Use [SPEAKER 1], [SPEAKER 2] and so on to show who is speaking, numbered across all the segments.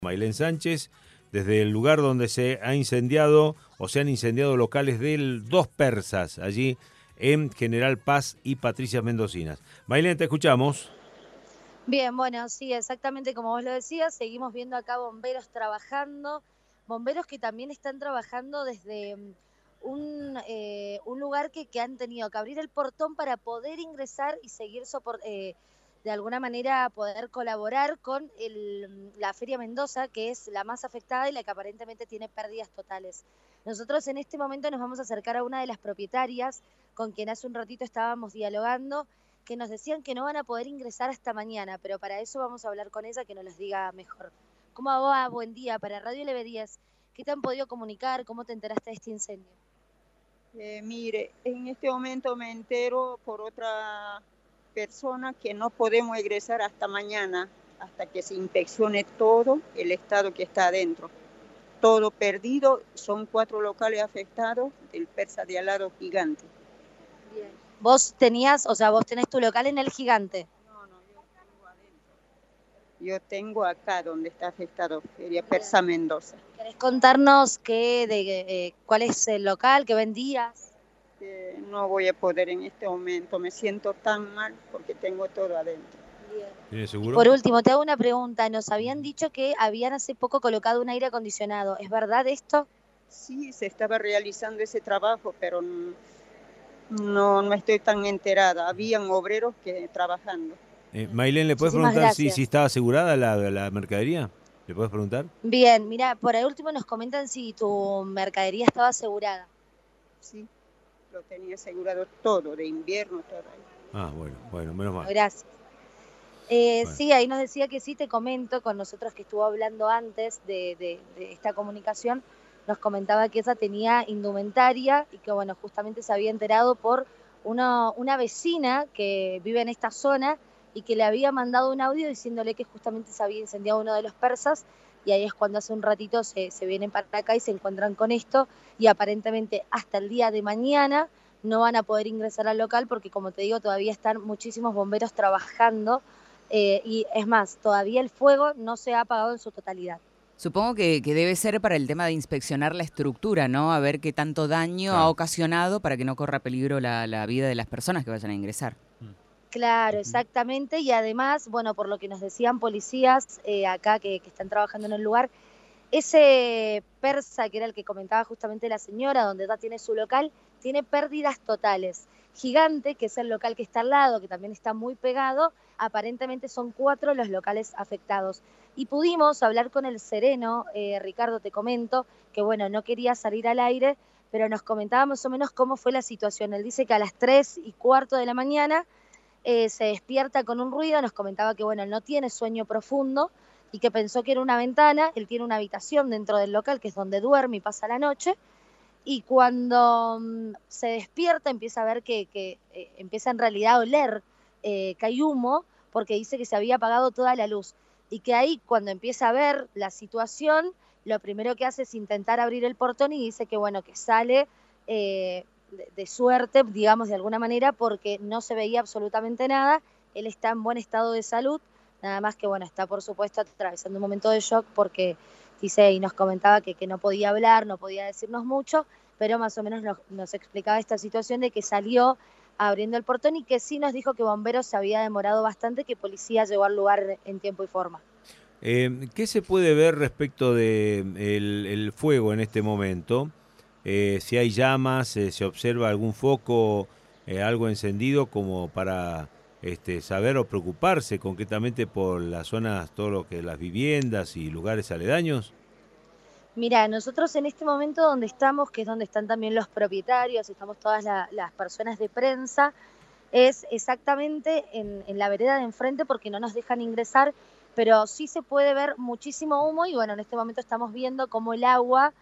[SPEAKER 1] Maylén Sánchez, desde el lugar donde se ha incendiado o se han incendiado locales de dos persas, allí en General Paz y Patricias Mendocinas. Maylén, te escuchamos.
[SPEAKER 2] Bien, bueno, sí, exactamente como vos lo decías, seguimos viendo acá bomberos trabajando, bomberos que también están trabajando desde un lugar que han tenido que abrir el portón para poder ingresar y seguir de alguna manera poder colaborar con la Feria Mendoza, que es la más afectada y la que aparentemente tiene pérdidas totales. Nosotros en este momento nos vamos a acercar a una de las propietarias con quien hace un ratito estábamos dialogando, que nos decían que no van a poder ingresar hasta mañana, pero para eso vamos a hablar con ella, que nos los diga mejor. ¿Cómo va? Buen día. Para Radio LB10, ¿qué te han podido comunicar? ¿Cómo te enteraste de este incendio?
[SPEAKER 3] Mire, en este momento me entero por otra persona que no podemos egresar hasta mañana, hasta que se inspeccione todo el estado que está adentro. Todo perdido, son 4 locales afectados del Persa de Alado Gigante.
[SPEAKER 2] Bien. Vos tenés tu local en el Gigante.
[SPEAKER 3] No, yo tengo adentro. Yo tengo acá donde está afectado, Feria Persa Mendoza.
[SPEAKER 2] ¿Querés contarnos cuál es el local que vendías?
[SPEAKER 3] No voy a poder en este momento, me siento tan mal porque tengo todo adentro.
[SPEAKER 1] ¿Tienes seguro?
[SPEAKER 2] Y por último, te hago una pregunta. Nos habían dicho que habían hace poco colocado un aire acondicionado. ¿Es verdad esto?
[SPEAKER 3] Sí, se estaba realizando ese trabajo, pero no estoy tan enterada. Habían obreros que trabajando.
[SPEAKER 1] Maylén, ¿le puedes
[SPEAKER 2] Muchísimas
[SPEAKER 1] preguntar
[SPEAKER 2] gracias.
[SPEAKER 1] si está asegurada la mercadería? ¿Le puedes preguntar?
[SPEAKER 2] Bien, mira, por el último nos comentan si tu mercadería estaba asegurada.
[SPEAKER 3] Sí, lo tenía asegurado todo, de invierno, todo ahí.
[SPEAKER 1] Ah, bueno, menos mal.
[SPEAKER 2] Gracias.
[SPEAKER 1] Bueno.
[SPEAKER 2] Sí, ahí nos decía que sí, te comento, con nosotros que estuvo hablando antes de esta comunicación, nos comentaba que ella tenía indumentaria y que, bueno, justamente se había enterado por una vecina que vive en esta zona y que le había mandado un audio diciéndole que justamente se había incendiado uno de los persas, y ahí es cuando hace un ratito se vienen para acá y se encuentran con esto, y aparentemente hasta el día de mañana no van a poder ingresar al local porque, como te digo, todavía están muchísimos bomberos trabajando. Y es más, todavía el fuego no se ha apagado en su totalidad.
[SPEAKER 4] Supongo que debe ser para el tema de inspeccionar la estructura, ¿no? A ver qué tanto daño ha
[SPEAKER 1] Claro.
[SPEAKER 4] ocasionado para que no corra peligro la vida de las personas que vayan a ingresar.
[SPEAKER 2] Claro, exactamente. Y además, bueno, por lo que nos decían policías acá que están trabajando en el lugar, ese persa, que era el que comentaba justamente la señora, donde ella tiene su local, tiene pérdidas totales. Gigante, que es el local que está al lado, que también está muy pegado, aparentemente son 4 los locales afectados. Y pudimos hablar con el sereno, Ricardo, te comento, que bueno, no quería salir al aire, pero nos comentaba más o menos cómo fue la situación. Él dice que a las 3:15 de la mañana se despierta con un ruido, nos comentaba que bueno, él no tiene sueño profundo y que pensó que era una ventana. Él tiene una habitación dentro del local que es donde duerme y pasa la noche, y cuando se despierta empieza a ver que empieza en realidad a oler que hay humo, porque dice que se había apagado toda la luz, y que ahí cuando empieza a ver la situación, lo primero que hace es intentar abrir el portón, y dice que bueno, que sale de suerte, digamos de alguna manera, porque no se veía absolutamente nada. Él está en buen estado de salud, nada más que bueno, está por supuesto atravesando un momento de shock porque dice, y nos comentaba que no podía hablar, no podía decirnos mucho, pero más o menos nos explicaba esta situación de que salió abriendo el portón, y que sí nos dijo que bomberos se había demorado bastante, que policía llegó al lugar en tiempo y forma.
[SPEAKER 1] ¿Qué se puede ver respecto de el fuego en este momento? Si hay llamas, se observa algún foco, algo encendido como para saber o preocuparse concretamente por las zonas, todo lo que las viviendas y lugares aledaños.
[SPEAKER 2] Mira, nosotros en este momento donde estamos, que es donde están también los propietarios, estamos todas las personas de prensa, es exactamente en la vereda de enfrente, porque no nos dejan ingresar, pero sí se puede ver muchísimo humo. Y bueno, en este momento estamos viendo cómo el agua,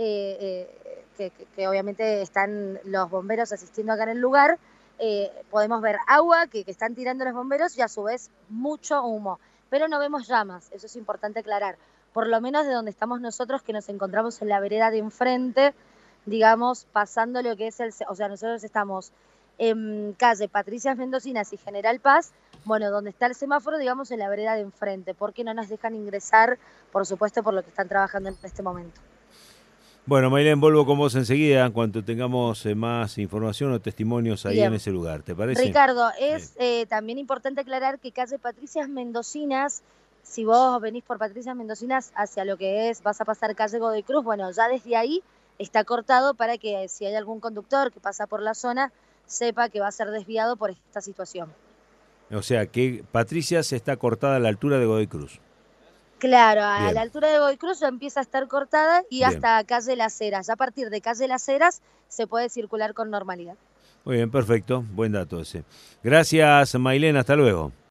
[SPEAKER 2] que obviamente están los bomberos asistiendo acá en el lugar, podemos ver agua que están tirando los bomberos, y a su vez mucho humo, pero no vemos llamas, eso es importante aclarar. Por lo menos de donde estamos nosotros, que nos encontramos en la vereda de enfrente, digamos, pasando lo que es o sea, nosotros estamos en calle Patricias Mendocinas y General Paz, bueno, donde está el semáforo, digamos, en la vereda de enfrente, porque no nos dejan ingresar, por supuesto, por lo que están trabajando en este momento.
[SPEAKER 1] Bueno, Maylén, vuelvo con vos enseguida en cuanto tengamos más información o testimonios ahí en
[SPEAKER 2] Bien.
[SPEAKER 1] ese lugar, ¿te parece?
[SPEAKER 2] Ricardo, es también importante aclarar que calle Patricias Mendocinas, si vos venís por Patricias Mendocinas hacia lo que es, vas a pasar calle Godoy Cruz, bueno, ya desde ahí está cortado para que si hay algún conductor que pasa por la zona, sepa que va a ser desviado por esta situación.
[SPEAKER 1] O sea, que Patricias está cortada a la altura de Godoy Cruz.
[SPEAKER 2] Claro, a
[SPEAKER 1] Bien.
[SPEAKER 2] la altura de Godoy Cruz ya empieza a estar cortada y
[SPEAKER 1] Bien.
[SPEAKER 2] hasta calle Las Heras. Ya a partir de calle Las Heras se puede circular con normalidad.
[SPEAKER 1] Muy bien, perfecto. Buen dato ese. Gracias, Maylén. Hasta luego.